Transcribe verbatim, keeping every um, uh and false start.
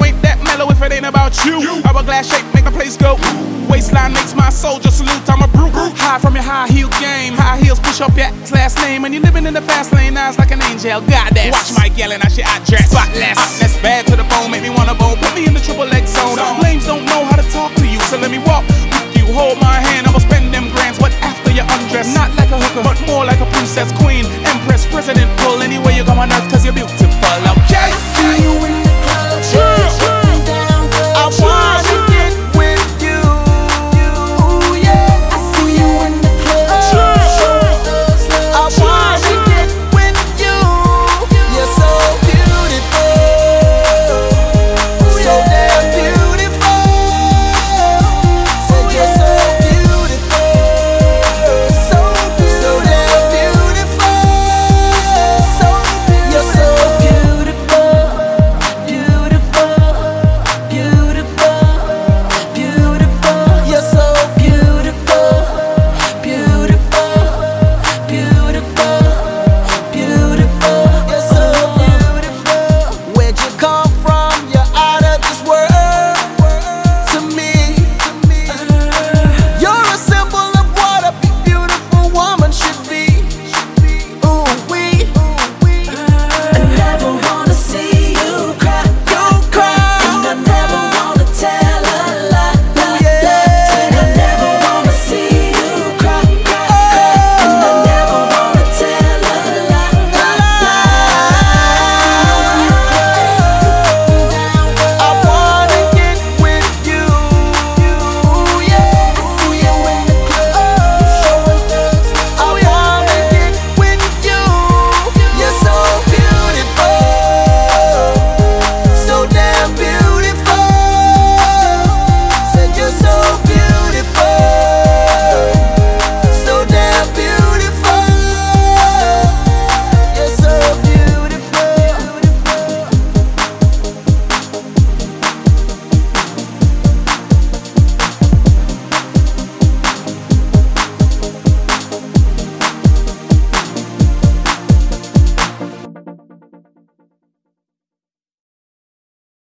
ain't that mellow if it ain't about you. Hourglass shape make the place go. Waistline makes my soldier salute. I'm a brute. High from your high heel game. High heels push up your last name. And you living in the fast lane, eyes like an angel. Goddess. Watch Mike yelling, I shit I dress. Spotless. Hotness bad to the bone, make me wanna bone. Put me in the triple X zone. Lames don't know how to talk to you, so let me walk with you. Hold my hand, I'ma spend them grands. But after you undress, not like a hooker, but more like a princess, queen, empress, president. Pull anywhere you go on earth, cause you're beautiful.